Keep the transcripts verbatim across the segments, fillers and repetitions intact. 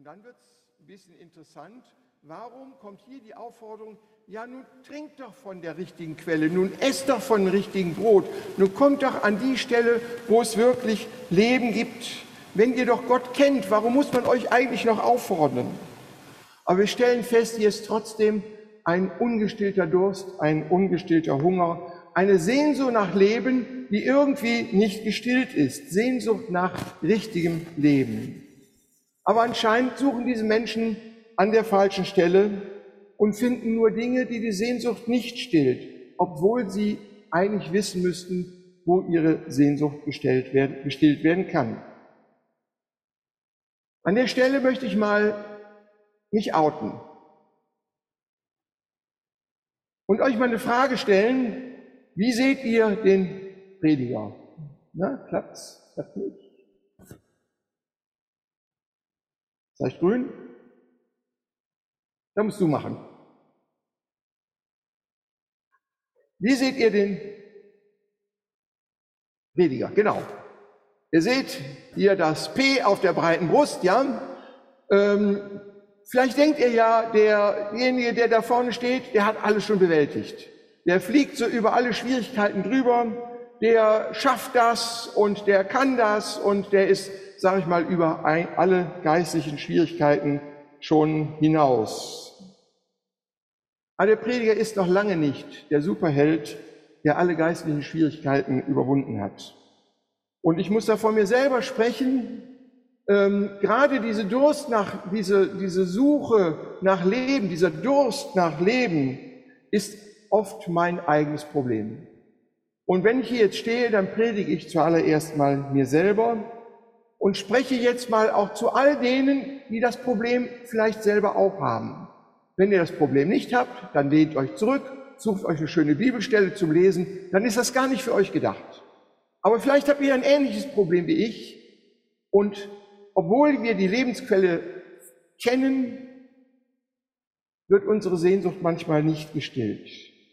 Und dann wird es ein bisschen interessant. Warum kommt hier die Aufforderung, ja nun trinkt doch von der richtigen Quelle, nun esst doch von dem richtigen Brot, nun kommt doch an die Stelle, wo es wirklich Leben gibt. Wenn ihr doch Gott kennt, warum muss man euch eigentlich noch auffordern? Aber wir stellen fest, hier ist trotzdem ein ungestillter Durst, ein ungestillter Hunger, eine Sehnsucht nach Leben, die irgendwie nicht gestillt ist, Sehnsucht nach richtigem Leben. Aber anscheinend suchen diese Menschen an der falschen Stelle und finden nur Dinge, die die Sehnsucht nicht stillt, obwohl sie eigentlich wissen müssten, wo ihre Sehnsucht gestillt werden, gestillt werden kann. An der Stelle möchte ich mal mich outen und euch mal eine Frage stellen: Wie seht ihr den Prediger? Na, klappt's? Klappt nicht? Ist das grün? Da musst du machen. Wie seht ihr den Prediger? Genau. Ihr seht hier das P auf der breiten Brust, ja? Ähm, vielleicht denkt ihr ja, derjenige, der da vorne steht, der hat alles schon bewältigt. Der fliegt so über alle Schwierigkeiten drüber, der schafft das und der kann das und der ist, sage ich mal, über ein, alle geistlichen Schwierigkeiten schon hinaus. Aber der Prediger ist noch lange nicht der Superheld, der alle geistlichen Schwierigkeiten überwunden hat. Und ich muss da von mir selber sprechen, ähm, gerade diese Durst nach, diese, diese Suche nach Leben, dieser Durst nach Leben ist oft mein eigenes Problem. Und wenn ich hier jetzt stehe, dann predige ich zuallererst mal mir selber und spreche jetzt mal auch zu all denen, die das Problem vielleicht selber auch haben. Wenn ihr das Problem nicht habt, dann lehnt euch zurück, sucht euch eine schöne Bibelstelle zum Lesen, dann ist das gar nicht für euch gedacht. Aber vielleicht habt ihr ein ähnliches Problem wie ich und obwohl wir die Lebensquelle kennen, wird unsere Sehnsucht manchmal nicht gestillt.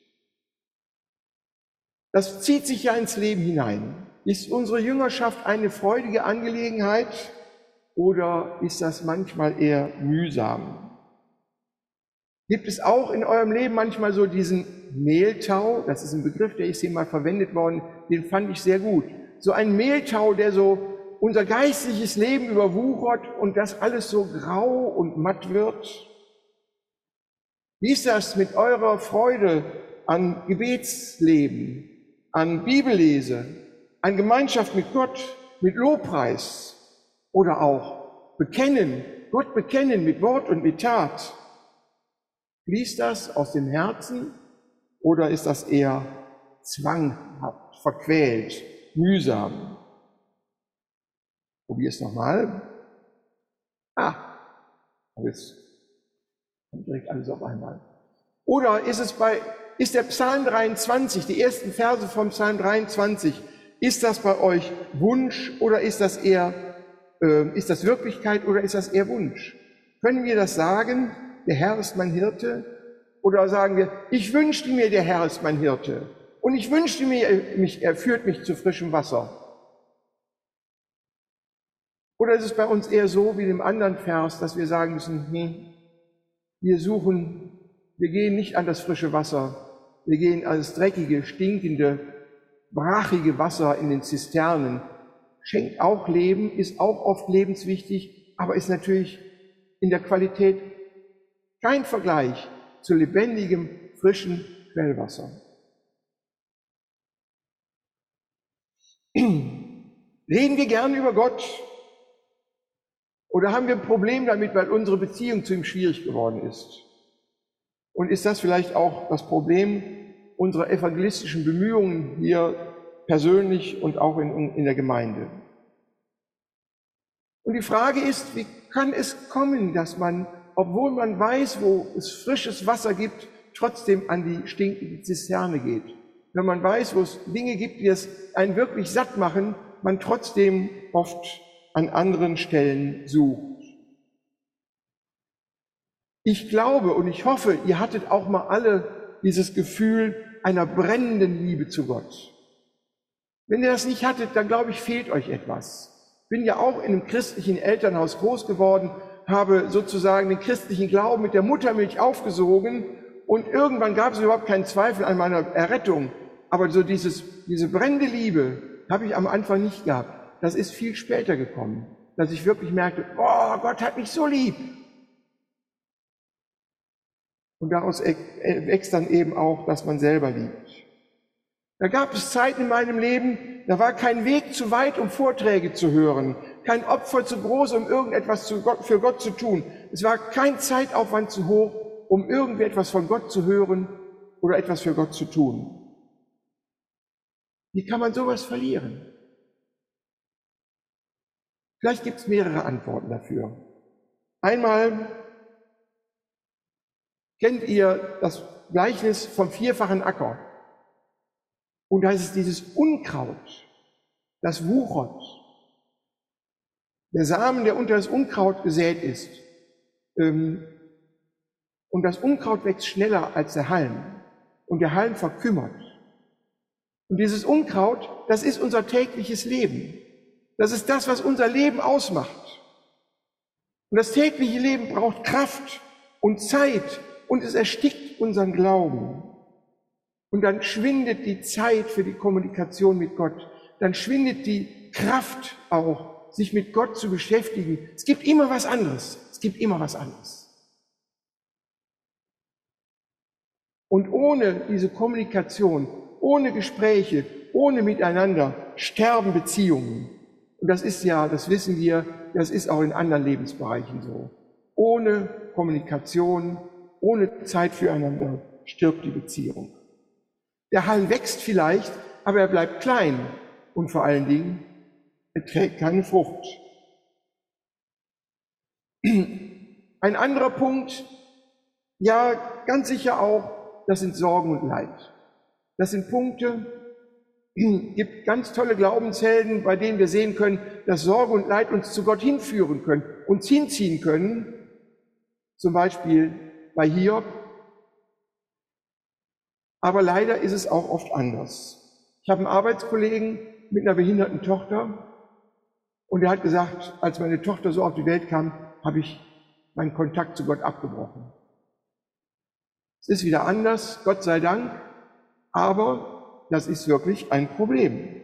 Das zieht sich ja ins Leben hinein. Ist unsere Jüngerschaft eine freudige Angelegenheit oder ist das manchmal eher mühsam? Gibt es auch in eurem Leben manchmal so diesen Mehltau? Das ist ein Begriff, der ist hier mal verwendet worden, den fand ich sehr gut. So ein Mehltau, der so unser geistliches Leben überwuchert und das alles so grau und matt wird. Wie ist das mit eurer Freude an Gebetsleben, an Bibellese, an Gemeinschaft mit Gott, mit Lobpreis oder auch Bekennen, Gott bekennen mit Wort und mit Tat? Fließt das aus dem Herzen oder ist das eher zwanghaft, verquält, mühsam? Probier es nochmal. Ah, jetzt kommt direkt alles auf einmal. Oder ist es bei, ist der Psalm dreiundzwanzig, die ersten Verse vom Psalm dreiundzwanzig, ist das bei euch Wunsch oder ist das eher, äh, ist das Wirklichkeit oder ist das eher Wunsch? Können wir das sagen? Der Herr ist mein Hirte? Oder sagen wir, ich wünschte mir, der Herr ist mein Hirte. Und ich wünschte mir, mich, er führt mich zu frischem Wasser. Oder ist es bei uns eher so wie im anderen Vers, dass wir sagen müssen, hm, wir suchen, wir gehen nicht an das frische Wasser, wir gehen an das dreckige, stinkende, brachige Wasser in den Zisternen. Schenkt auch Leben, ist auch oft lebenswichtig, aber ist natürlich in der Qualität kein Vergleich zu lebendigem, frischen Quellwasser. Reden wir gern über Gott oder haben wir ein Problem damit, weil unsere Beziehung zu ihm schwierig geworden ist? Und ist das vielleicht auch das Problem unserer evangelistischen Bemühungen hier persönlich und auch in, in der Gemeinde? Und die Frage ist, wie kann es kommen, dass man, obwohl man weiß, wo es frisches Wasser gibt, trotzdem an die stinkende Zisterne geht? Wenn man weiß, wo es Dinge gibt, die es einen wirklich satt machen, man trotzdem oft an anderen Stellen sucht. Ich glaube und ich hoffe, ihr hattet auch mal alle dieses Gefühl einer brennenden Liebe zu Gott. Wenn ihr das nicht hattet, dann glaube ich, fehlt euch etwas. Ich bin ja auch in einem christlichen Elternhaus groß geworden, habe sozusagen den christlichen Glauben mit der Muttermilch aufgesogen und irgendwann gab es überhaupt keinen Zweifel an meiner Errettung. Aber so dieses, diese brennende Liebe habe ich am Anfang nicht gehabt. Das ist viel später gekommen, dass ich wirklich merkte, oh, Gott hat mich so lieb. Und daraus wächst dann eben auch, dass man selber liebt. Da gab es Zeiten in meinem Leben, da war kein Weg zu weit, um Vorträge zu hören, kein Opfer zu groß, um irgendetwas zu Gott, für Gott zu tun. Es war kein Zeitaufwand zu hoch, um irgendwie etwas von Gott zu hören oder etwas für Gott zu tun. Wie kann man sowas verlieren? Vielleicht gibt es mehrere Antworten dafür. Einmal kennt ihr das Gleichnis vom vierfachen Acker. Und da ist es dieses Unkraut, das wuchert. Der Samen, der unter das Unkraut gesät ist. Ähm, und das Unkraut wächst schneller als der Halm. Und der Halm verkümmert. Und dieses Unkraut, das ist unser tägliches Leben. Das ist das, was unser Leben ausmacht. Und das tägliche Leben braucht Kraft und Zeit und es erstickt unseren Glauben. Und dann schwindet die Zeit für die Kommunikation mit Gott. Dann schwindet die Kraft auch, sich mit Gott zu beschäftigen. Es gibt immer was anderes. Es gibt immer was anderes. Und ohne diese Kommunikation, ohne Gespräche, ohne Miteinander sterben Beziehungen. Und das ist ja, das wissen wir, das ist auch in anderen Lebensbereichen so. Ohne Kommunikation, ohne Zeit füreinander stirbt die Beziehung. Der Halm wächst vielleicht, aber er bleibt klein und vor allen Dingen, er trägt keine Frucht. Ein anderer Punkt, ja, ganz sicher auch, das sind Sorgen und Leid. Das sind Punkte, es gibt ganz tolle Glaubenshelden, bei denen wir sehen können, dass Sorge und Leid uns zu Gott hinführen können, uns hinziehen können. Zum Beispiel bei Hiob. Aber leider ist es auch oft anders. Ich habe einen Arbeitskollegen mit einer behinderten Tochter und er hat gesagt, als meine Tochter so auf die Welt kam, habe ich meinen Kontakt zu Gott abgebrochen. Es ist wieder anders, Gott sei Dank, aber das ist wirklich ein Problem.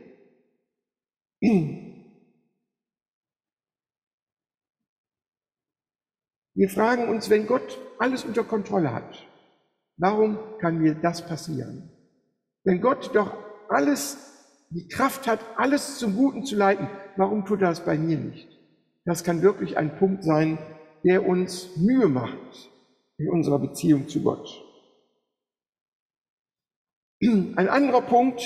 Wir fragen uns, wenn Gott alles unter Kontrolle hat, warum kann mir das passieren? Wenn Gott doch alles, die Kraft hat, alles zum Guten zu leiten, warum tut er das bei mir nicht? Das kann wirklich ein Punkt sein, der uns Mühe macht in unserer Beziehung zu Gott. Ein anderer Punkt,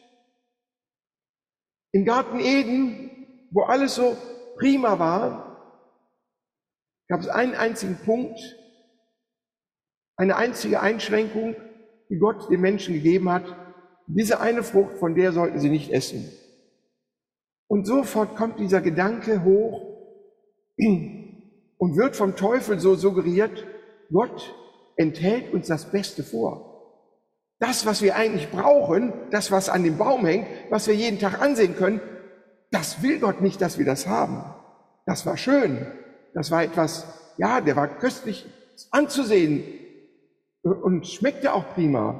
im Garten Eden, wo alles so prima war, gab es einen einzigen Punkt, eine einzige Einschränkung, die Gott dem Menschen gegeben hat. Diese eine Frucht, von der sollten sie nicht essen. Und sofort kommt dieser Gedanke hoch und wird vom Teufel so suggeriert, Gott enthält uns das Beste vor. Das, was wir eigentlich brauchen, das, was an dem Baum hängt, was wir jeden Tag ansehen können, das will Gott nicht, dass wir das haben. Das war schön. Das war etwas, ja, der war köstlich anzusehen und schmeckte auch prima.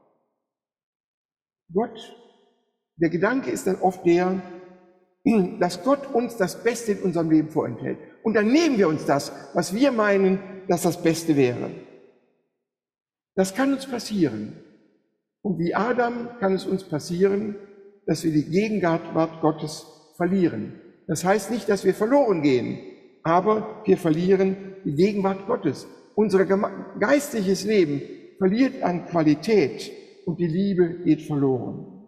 Gott, der Gedanke ist dann oft der, dass Gott uns das Beste in unserem Leben vorenthält. Und dann nehmen wir uns das, was wir meinen, dass das Beste wäre. Das kann uns passieren. Und wie Adam kann es uns passieren, dass wir die Gegenwart Gottes verlieren. Das heißt nicht, dass wir verloren gehen, aber wir verlieren die Gegenwart Gottes. Unser geistliches Leben verliert an Qualität und die Liebe geht verloren.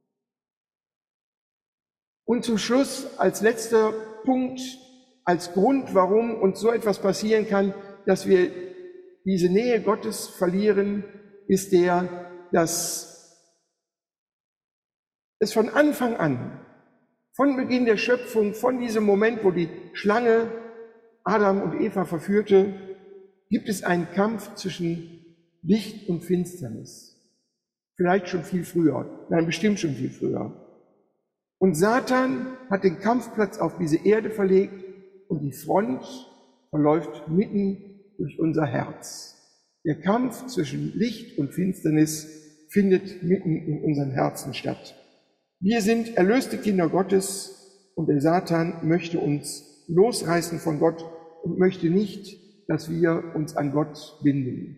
Und zum Schluss als letzter Punkt, als Grund, warum uns so etwas passieren kann, dass wir diese Nähe Gottes verlieren, ist der, dass es von Anfang an, von Beginn der Schöpfung, von diesem Moment, wo die Schlange Adam und Eva verführte, gibt es einen Kampf zwischen Licht und Finsternis. Vielleicht schon viel früher, nein, bestimmt schon viel früher. Und Satan hat den Kampfplatz auf diese Erde verlegt und die Front verläuft mitten durch unser Herz. Der Kampf zwischen Licht und Finsternis findet mitten in unseren Herzen statt. Wir sind erlöste Kinder Gottes und der Satan möchte uns losreißen von Gott und möchte nicht, dass wir uns an Gott binden.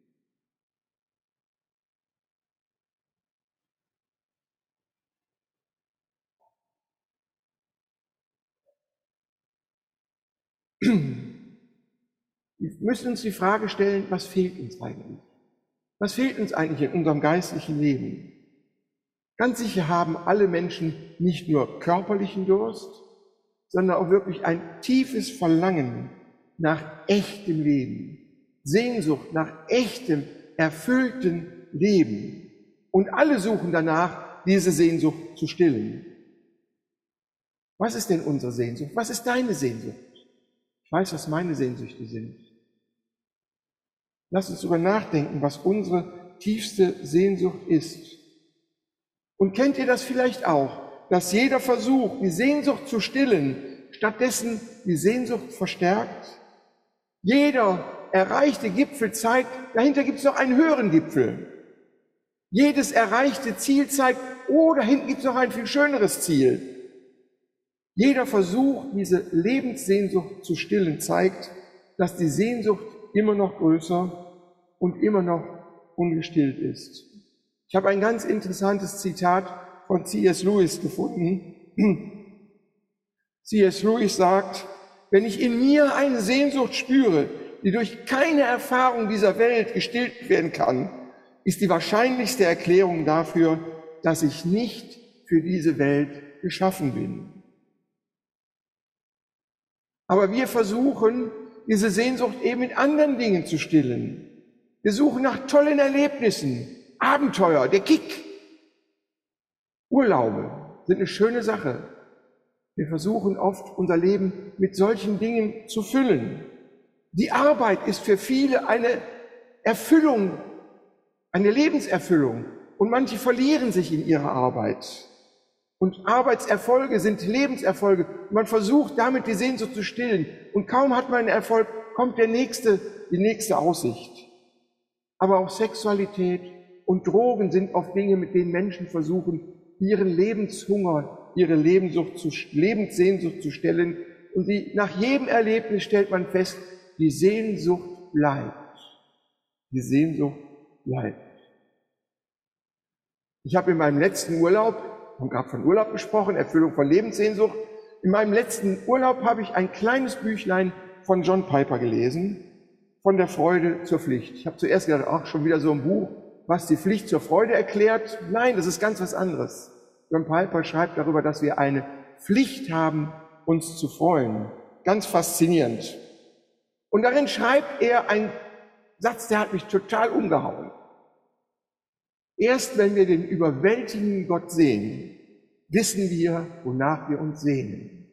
Wir müssen uns die Frage stellen, was fehlt uns eigentlich? Was fehlt uns eigentlich in unserem geistlichen Leben? Ganz sicher haben alle Menschen nicht nur körperlichen Durst, sondern auch wirklich ein tiefes Verlangen nach echtem Leben, Sehnsucht nach echtem, erfüllten Leben. Und alle suchen danach, diese Sehnsucht zu stillen. Was ist denn unsere Sehnsucht? Was ist deine Sehnsucht? Ich weiß, was meine Sehnsüchte sind. Lass uns darüber nachdenken, was unsere tiefste Sehnsucht ist. Und kennt ihr das vielleicht auch, dass jeder Versuch, die Sehnsucht zu stillen, stattdessen die Sehnsucht verstärkt? Jeder erreichte Gipfel zeigt, dahinter gibt es noch einen höheren Gipfel. Jedes erreichte Ziel zeigt, oh, da hinten gibt es noch ein viel schöneres Ziel. Jeder Versuch, diese Lebenssehnsucht zu stillen, zeigt, dass die Sehnsucht immer noch größer und immer noch ungestillt ist. Ich habe ein ganz interessantes Zitat von C S Lewis gefunden. C S Lewis sagt, wenn ich in mir eine Sehnsucht spüre, die durch keine Erfahrung dieser Welt gestillt werden kann, ist die wahrscheinlichste Erklärung dafür, dass ich nicht für diese Welt geschaffen bin. Aber wir versuchen, diese Sehnsucht eben mit anderen Dingen zu stillen. Wir suchen nach tollen Erlebnissen, Abenteuer, der Kick. Urlaube sind eine schöne Sache. Wir versuchen oft, unser Leben mit solchen Dingen zu füllen. Die Arbeit ist für viele eine Erfüllung, eine Lebenserfüllung. Und manche verlieren sich in ihrer Arbeit. Und Arbeitserfolge sind Lebenserfolge. Man versucht damit die Sehnsucht zu stillen. Und kaum hat man einen Erfolg, kommt der nächste, die nächste Aussicht. Aber auch Sexualität und Drogen sind oft Dinge, mit denen Menschen versuchen, ihren Lebenshunger, ihre Lebenssucht zu, Lebenssehnsucht zu stellen. Und die, nach jedem Erlebnis stellt man fest, die Sehnsucht bleibt. Die Sehnsucht bleibt. Ich habe in meinem letzten Urlaub, wir haben gerade von Urlaub gesprochen, Erfüllung von Lebenssehnsucht. In meinem letzten Urlaub habe ich ein kleines Büchlein von John Piper gelesen, von der Freude zur Pflicht. Ich habe zuerst gedacht, ach, schon wieder so ein Buch, was die Pflicht zur Freude erklärt. Nein, das ist ganz was anderes. John Piper schreibt darüber, dass wir eine Pflicht haben, uns zu freuen. Ganz faszinierend. Und darin schreibt er einen Satz, der hat mich total umgehauen. Erst wenn wir den überwältigenden Gott sehen, wissen wir, wonach wir uns sehnen.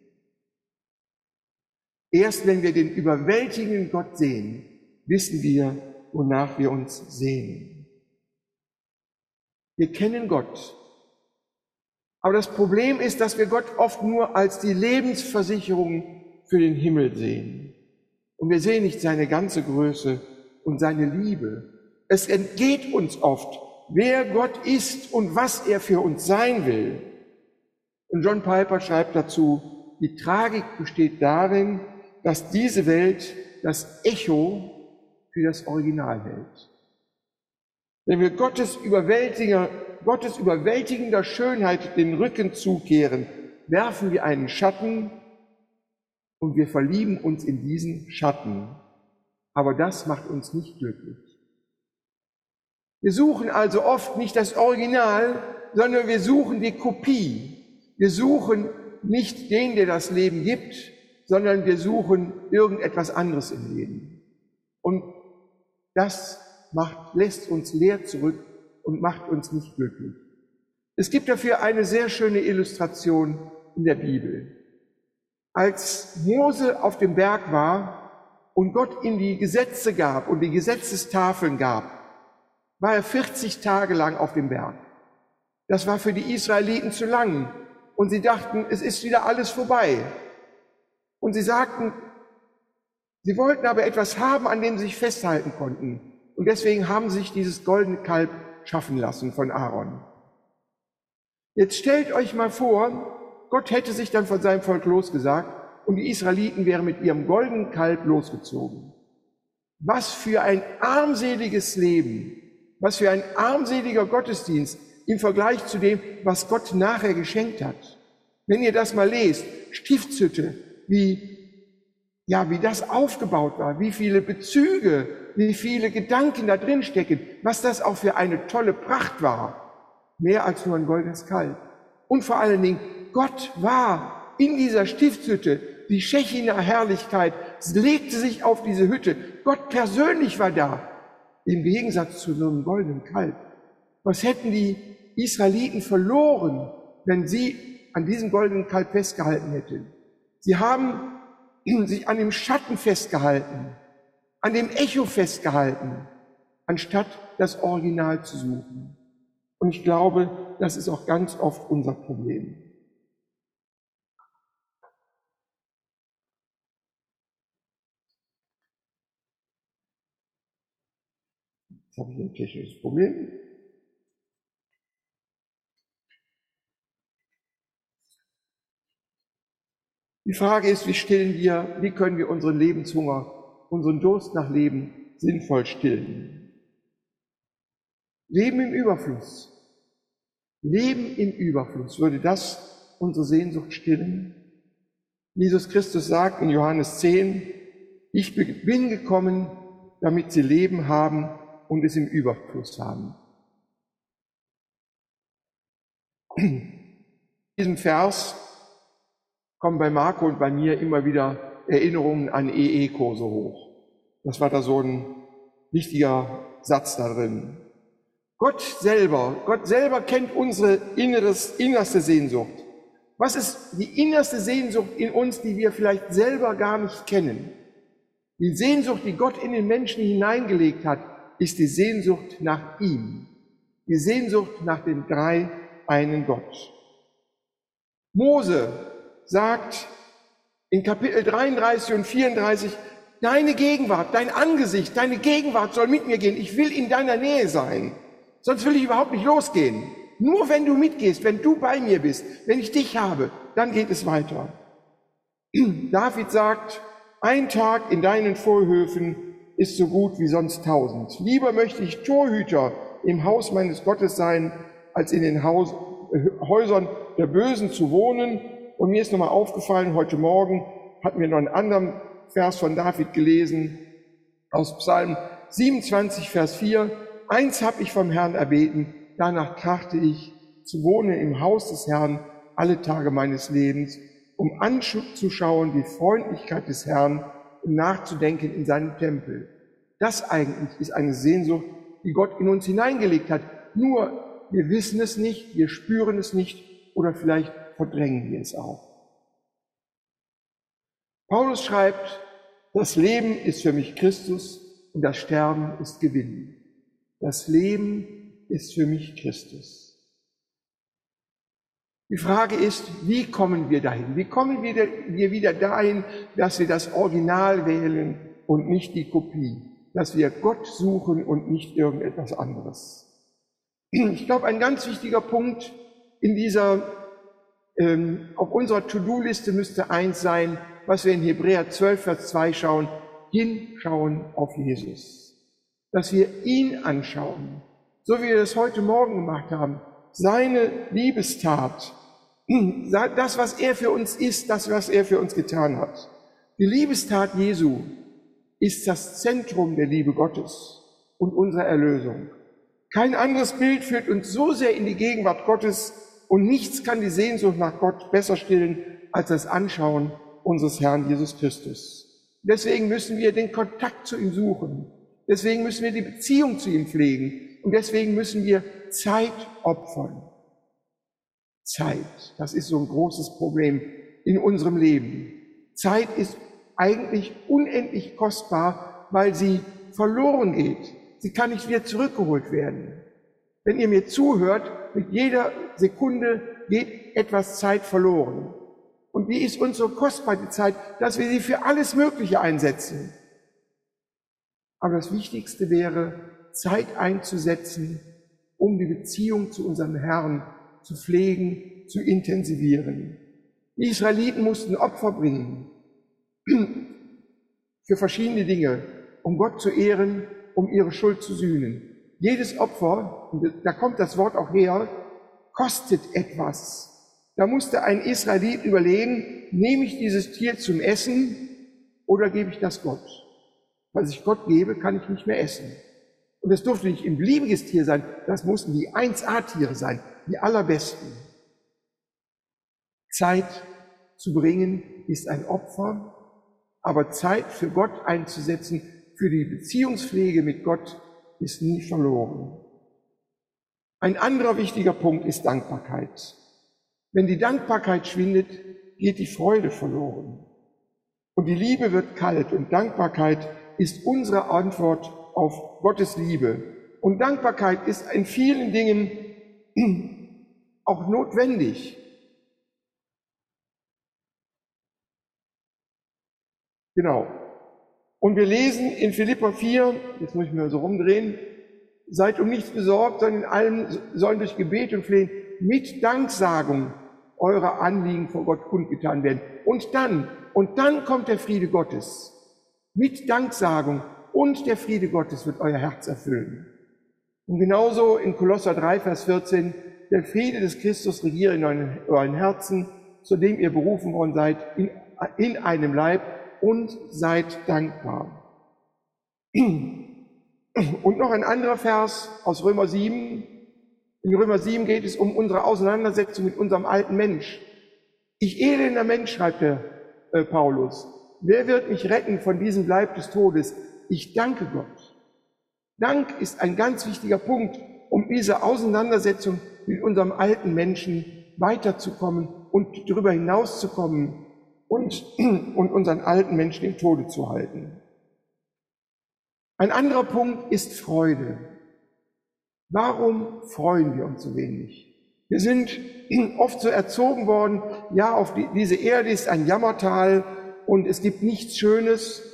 Erst wenn wir den überwältigenden Gott sehen, wissen wir, wonach wir uns sehnen. Wir kennen Gott. Aber das Problem ist, dass wir Gott oft nur als die Lebensversicherung für den Himmel sehen. Und wir sehen nicht seine ganze Größe und seine Liebe. Es entgeht uns oft, wer Gott ist und was er für uns sein will. Und John Piper schreibt dazu, die Tragik besteht darin, dass diese Welt das Echo für das Original hält. Wenn wir Gottes überwältigender, Gottes überwältigender Schönheit den Rücken zukehren, werfen wir einen Schatten und wir verlieben uns in diesen Schatten. Aber das macht uns nicht glücklich. Wir suchen also oft nicht das Original, sondern wir suchen die Kopie. Wir suchen nicht den, der das Leben gibt, sondern wir suchen irgendetwas anderes im Leben. Und das macht, lässt uns leer zurück und macht uns nicht glücklich. Es gibt dafür eine sehr schöne Illustration in der Bibel. Als Mose auf dem Berg war und Gott ihm die Gesetze gab und die Gesetzestafeln gab, war er vierzig Tage lang auf dem Berg. Das war für die Israeliten zu lang. Und sie dachten, es ist wieder alles vorbei. Und sie sagten, Sie wollten aber etwas haben, an dem sie sich festhalten konnten. Und deswegen haben sie sich dieses goldene Kalb schaffen lassen von Aaron. Jetzt stellt euch mal vor, Gott hätte sich dann von seinem Volk losgesagt und die Israeliten wären mit ihrem goldenen Kalb losgezogen. Was für ein armseliges Leben, was für ein armseliger Gottesdienst im Vergleich zu dem, was Gott nachher geschenkt hat. Wenn ihr das mal lest, Stiftshütte, wie, ja, wie das aufgebaut war, wie viele Bezüge, wie viele Gedanken da drin stecken, was das auch für eine tolle Pracht war. Mehr als nur ein goldenes Kalb. Und vor allen Dingen, Gott war in dieser Stiftshütte, die Schechiner Herrlichkeit legte sich auf diese Hütte. Gott persönlich war da, im Gegensatz zu so einem goldenen Kalb. Was hätten die Israeliten verloren, wenn sie an diesem goldenen Kalb festgehalten hätten? Sie haben sich an dem Schatten festgehalten, an dem Echo festgehalten, anstatt das Original zu suchen. Und ich glaube, das ist auch ganz oft unser Problem. Jetzt habe ich ein technisches Problem. Die Frage ist, wie stillen wir, wie können wir unseren Lebenshunger, unseren Durst nach Leben sinnvoll stillen? Leben im Überfluss. Leben im Überfluss. Würde das unsere Sehnsucht stillen? Jesus Christus sagt in Johannes zehn, ich bin gekommen, damit sie Leben haben und es im Überfluss haben. In diesem Vers kommen bei Marco und bei mir immer wieder Erinnerungen an E E-Kurse hoch. Das war da so ein wichtiger Satz da drin. Gott selber, Gott selber kennt unsere inneres, innerste Sehnsucht. Was ist die innerste Sehnsucht in uns, die wir vielleicht selber gar nicht kennen? Die Sehnsucht, die Gott in den Menschen hineingelegt hat, ist die Sehnsucht nach ihm. Die Sehnsucht nach dem drei einen Gott. Mose sagt in Kapitel dreiunddreißig und vierunddreißig, deine Gegenwart, dein Angesicht, deine Gegenwart soll mit mir gehen. Ich will in deiner Nähe sein. Sonst will ich überhaupt nicht losgehen. Nur wenn du mitgehst, wenn du bei mir bist, wenn ich dich habe, dann geht es weiter. David sagt, ein Tag in deinen Vorhöfen ist so gut wie sonst tausend. Lieber möchte ich Torhüter im Haus meines Gottes sein, als in den Haus, äh, Häusern der Bösen zu wohnen. Und mir ist nochmal aufgefallen, heute Morgen hatten wir noch einen anderen Vers von David gelesen, aus Psalm siebenundzwanzig, Vers vier. Eins habe ich vom Herrn erbeten, danach trachte ich, zu wohnen im Haus des Herrn alle Tage meines Lebens, um anzuschauen die Freundlichkeit des Herrn und nachzudenken in seinem Tempel. Das eigentlich ist eine Sehnsucht, die Gott in uns hineingelegt hat. Nur, wir wissen es nicht, wir spüren es nicht oder vielleicht verdrängen wir es auch. Paulus schreibt, das Leben ist für mich Christus und das Sterben ist Gewinn. Das Leben ist für mich Christus. Die Frage ist, wie kommen wir dahin? Wie kommen wir wieder dahin, dass wir das Original wählen und nicht die Kopie? Dass wir Gott suchen und nicht irgendetwas anderes. Ich glaube, ein ganz wichtiger Punkt in dieser, ähm, auf unserer To-Do-Liste müsste eins sein, was wir in Hebräer zwölf, Vers zwei schauen, hinschauen auf Jesus. Dass wir ihn anschauen, so wie wir das heute Morgen gemacht haben, seine Liebestat, das, was er für uns ist, das, was er für uns getan hat. Die Liebestat Jesu ist das Zentrum der Liebe Gottes und unserer Erlösung. Kein anderes Bild führt uns so sehr in die Gegenwart Gottes und nichts kann die Sehnsucht nach Gott besser stillen als das Anschauen unseres Herrn Jesus Christus. Deswegen müssen wir den Kontakt zu ihm suchen. Deswegen müssen wir die Beziehung zu ihm pflegen. Und deswegen müssen wir Zeit opfern. Zeit, das ist so ein großes Problem in unserem Leben. Zeit ist eigentlich unendlich kostbar, weil sie verloren geht. Sie kann nicht wieder zurückgeholt werden. Wenn ihr mir zuhört, mit jeder Sekunde geht etwas Zeit verloren. Und die ist uns so kostbar, die Zeit, dass wir sie für alles Mögliche einsetzen. Aber das Wichtigste wäre, Zeit einzusetzen, um die Beziehung zu unserem Herrn zu pflegen, zu intensivieren. Die Israeliten mussten Opfer bringen für verschiedene Dinge, um Gott zu ehren, um ihre Schuld zu sühnen. Jedes Opfer, und da kommt das Wort auch her, kostet etwas. Da musste ein Israelit überlegen, nehme ich dieses Tier zum Essen oder gebe ich das Gott? Was ich Gott gebe, kann ich nicht mehr essen. Und das durfte nicht ein beliebiges Tier sein, das mussten die eins A Tiere sein, die allerbesten. Zeit zu bringen ist ein Opfer, aber Zeit für Gott einzusetzen, für die Beziehungspflege mit Gott, ist nie verloren. Ein anderer wichtiger Punkt ist Dankbarkeit. Wenn die Dankbarkeit schwindet, geht die Freude verloren. Und die Liebe wird kalt und Dankbarkeit ist unsere Antwort auf Gottes Liebe. Und Dankbarkeit ist in vielen Dingen auch notwendig. Genau. Und wir lesen in Philipper vier, jetzt muss ich mir so rumdrehen, seid um nichts besorgt, sondern in allem sollen durch Gebet und Flehen mit Danksagung eure Anliegen vor Gott kundgetan werden. Und dann, und dann kommt der Friede Gottes. Mit Danksagung und der Friede Gottes wird euer Herz erfüllen. Und genauso in Kolosser drei, Vers vierzehn, der Friede des Christus regiere in euren, euren Herzen, zu dem ihr berufen worden seid, in, in einem Leib, und seid dankbar. Und noch ein anderer Vers aus Römer sieben. In Römer sieben geht es um unsere Auseinandersetzung mit unserem alten Mensch. Ich elender Mensch, schreibt der äh, Paulus. Wer wird mich retten von diesem Leib des Todes? Ich danke Gott. Dank ist ein ganz wichtiger Punkt, um diese Auseinandersetzung mit unserem alten Menschen weiterzukommen und darüber hinauszukommen und, und unseren alten Menschen im Tode zu halten. Ein anderer Punkt ist Freude. Warum freuen wir uns so wenig? Wir sind oft so erzogen worden, ja, auf die, diese Erde ist ein Jammertal und es gibt nichts Schönes.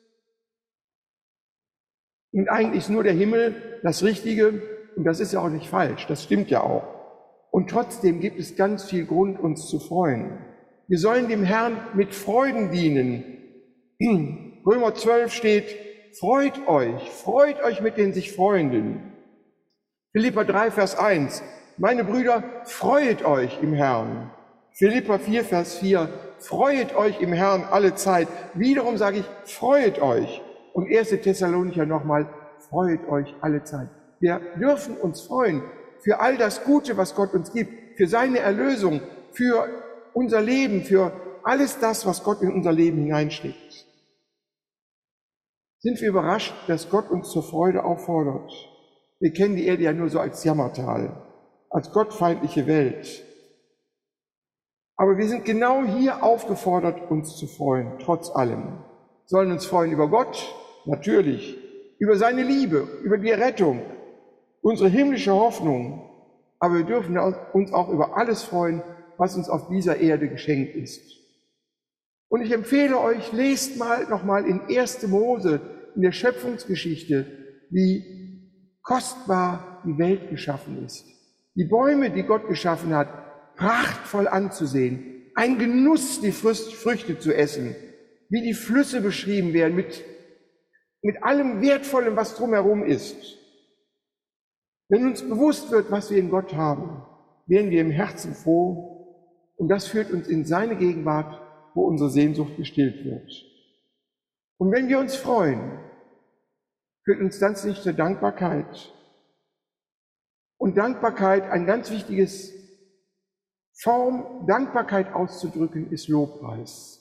Und eigentlich ist nur der Himmel das Richtige und das ist ja auch nicht falsch, das stimmt ja auch. Und trotzdem gibt es ganz viel Grund, uns zu freuen. Wir sollen dem Herrn mit Freuden dienen. Römer zwölf steht, freut euch, freut euch mit den sich Freunden. Philipper drei, Vers eins, meine Brüder, freut euch im Herrn. Philipper vier, Vers vier, freut euch im Herrn alle Zeit. Wiederum sage ich, freut euch. Und erster Thessalonicher nochmal, freut euch alle Zeit. Wir dürfen uns freuen für all das Gute, was Gott uns gibt, für seine Erlösung, für unser Leben, für alles das, was Gott in unser Leben hineinsteckt. Sind wir überrascht, dass Gott uns zur Freude auffordert? Wir kennen die Erde ja nur so als Jammertal, als gottfeindliche Welt. Aber wir sind genau hier aufgefordert, uns zu freuen, trotz allem. Wir sollen uns freuen über Gott, natürlich, über seine Liebe, über die Rettung, unsere himmlische Hoffnung. Aber wir dürfen uns auch über alles freuen, was uns auf dieser Erde geschenkt ist. Und ich empfehle euch, lest mal nochmal in erster Mose, in der Schöpfungsgeschichte, wie kostbar die Welt geschaffen ist. Die Bäume, die Gott geschaffen hat, prachtvoll anzusehen. Ein Genuss, die Früchte zu essen. Wie die Flüsse beschrieben werden, mit, mit allem Wertvollen, was drumherum ist. Wenn uns bewusst wird, was wir in Gott haben, werden wir im Herzen froh. Und das führt uns in seine Gegenwart, wo unsere Sehnsucht gestillt wird. Und wenn wir uns freuen, führt uns das nicht zur Dankbarkeit. Und Dankbarkeit, ein ganz wichtiges Form, Dankbarkeit auszudrücken, ist Lobpreis.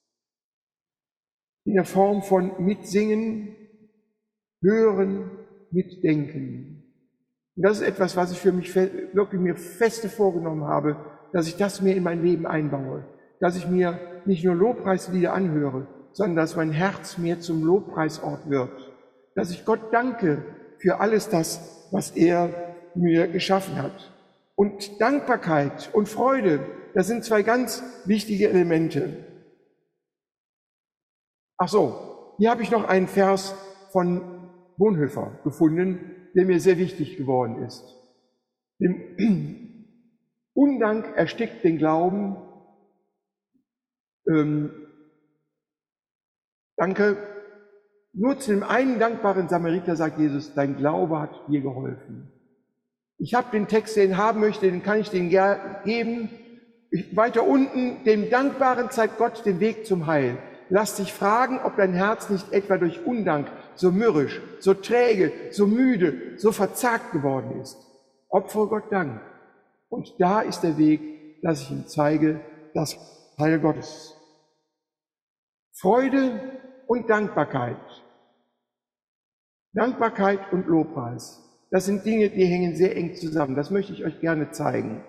In der Form von Mitsingen, Hören, Mitdenken. Und das ist etwas, was ich für mich wirklich mir feste vorgenommen habe, dass ich das mir in mein Leben einbaue. Dass ich mir nicht nur Lobpreislieder anhöre, sondern dass mein Herz mir zum Lobpreisort wird. Dass ich Gott danke für alles das, was er mir geschaffen hat. Und Dankbarkeit und Freude Das sind zwei ganz wichtige Elemente. Ach so, hier habe ich noch einen Vers von Bonhoeffer gefunden, der mir sehr wichtig geworden ist. Dem Undank erstickt den Glauben. Ähm, danke. Nur zu dem einen dankbaren Samariter sagt Jesus, dein Glaube hat dir geholfen. Ich habe den Text, den ich haben möchte, den kann ich dir geben. Ich, weiter unten, dem Dankbaren zeigt Gott den Weg zum Heil. Lass dich fragen, ob dein Herz nicht etwa durch Undank so mürrisch, so träge, so müde, so verzagt geworden ist. Opfere Gott Dank. Und da ist der Weg, dass ich ihm zeige, das Heil Gottes. Freude und Dankbarkeit. Dankbarkeit und Lobpreis. Das sind Dinge, die hängen sehr eng zusammen. Das möchte ich euch gerne zeigen.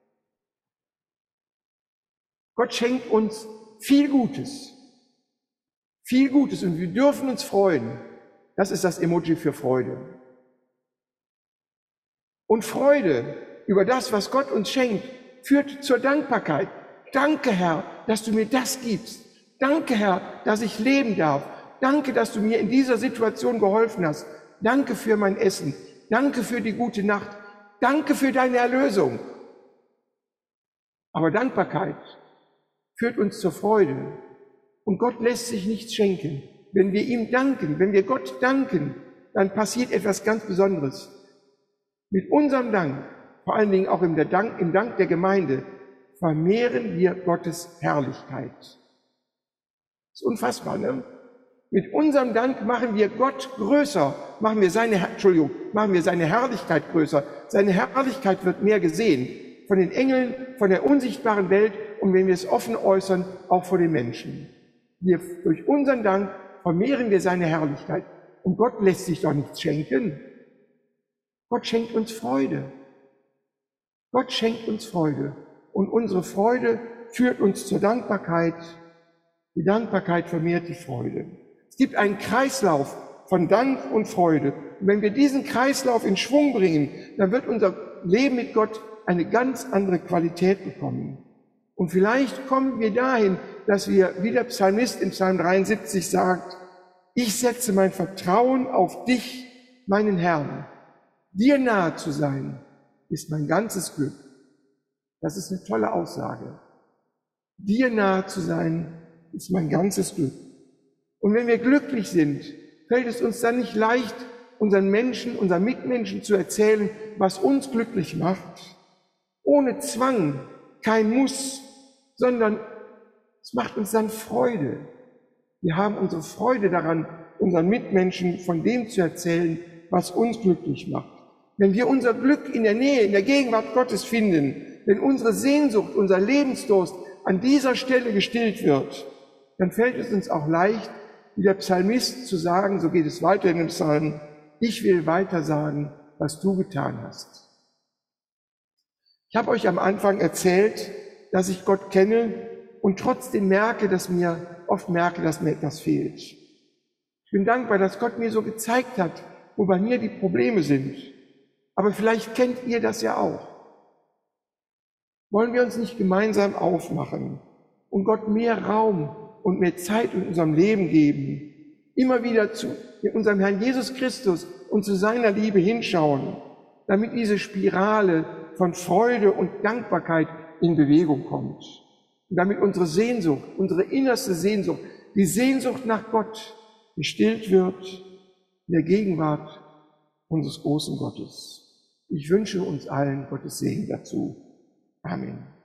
Gott schenkt uns viel Gutes. Viel Gutes und wir dürfen uns freuen. Das ist das Emoji für Freude. Und Freude über das, was Gott uns schenkt, führt zur Dankbarkeit. Danke, Herr, dass du mir das gibst. Danke, Herr, dass ich leben darf. Danke, dass du mir in dieser Situation geholfen hast. Danke für mein Essen. Danke für die gute Nacht. Danke für deine Erlösung. Aber Dankbarkeit führt uns zur Freude. Und Gott lässt sich nichts schenken. Wenn wir ihm danken, wenn wir Gott danken, dann passiert etwas ganz Besonderes. Mit unserem Dank, vor allen Dingen auch im Dank, im Dank der Gemeinde, vermehren wir Gottes Herrlichkeit. Das ist unfassbar, ne? Mit unserem Dank machen wir Gott größer, machen wir seine, Entschuldigung, machen wir seine Herrlichkeit größer. Seine Herrlichkeit wird mehr gesehen von den Engeln, von der unsichtbaren Welt und wenn wir es offen äußern, auch von den Menschen. Wir, durch unseren Dank vermehren wir seine Herrlichkeit. Und Gott lässt sich doch nichts schenken. Gott schenkt uns Freude. Gott schenkt uns Freude. Und unsere Freude führt uns zur Dankbarkeit. Die Dankbarkeit vermehrt die Freude. Es gibt einen Kreislauf von Dank und Freude. Und wenn wir diesen Kreislauf in Schwung bringen, dann wird unser Leben mit Gott eine ganz andere Qualität bekommen. Und vielleicht kommen wir dahin, dass wir, wie der Psalmist in Psalm dreiundsiebzig sagt, ich setze mein Vertrauen auf dich, meinen Herrn. Dir nahe zu sein, ist mein ganzes Glück. Das ist eine tolle Aussage. Dir nahe zu sein, ist mein ganzes Glück. Und wenn wir glücklich sind, fällt es uns dann nicht leicht, unseren Menschen, unseren Mitmenschen zu erzählen, was uns glücklich macht. Ohne Zwang, kein Muss, sondern es macht uns dann Freude. Wir haben unsere Freude daran, unseren Mitmenschen von dem zu erzählen, was uns glücklich macht. Wenn wir unser Glück in der Nähe, in der Gegenwart Gottes finden, wenn unsere Sehnsucht, unser Lebensdurst an dieser Stelle gestillt wird, dann fällt es uns auch leicht, wie der Psalmist zu sagen, so geht es weiter in dem Psalm, ich will weiter sagen, was du getan hast. Ich habe euch am Anfang erzählt, dass ich Gott kenne und trotzdem merke, dass mir, oft merke, dass mir etwas fehlt. Ich bin dankbar, dass Gott mir so gezeigt hat, wo bei mir die Probleme sind. Aber vielleicht kennt ihr das ja auch. Wollen wir uns nicht gemeinsam aufmachen und Gott mehr Raum und mehr Zeit in unserem Leben geben, immer wieder zu unserem Herrn Jesus Christus und zu seiner Liebe hinschauen, damit diese Spirale von Freude und Dankbarkeit in Bewegung kommt. Und damit unsere Sehnsucht, unsere innerste Sehnsucht, die Sehnsucht nach Gott gestillt wird in der Gegenwart unseres großen Gottes. Ich wünsche uns allen Gottes Segen dazu. Amen.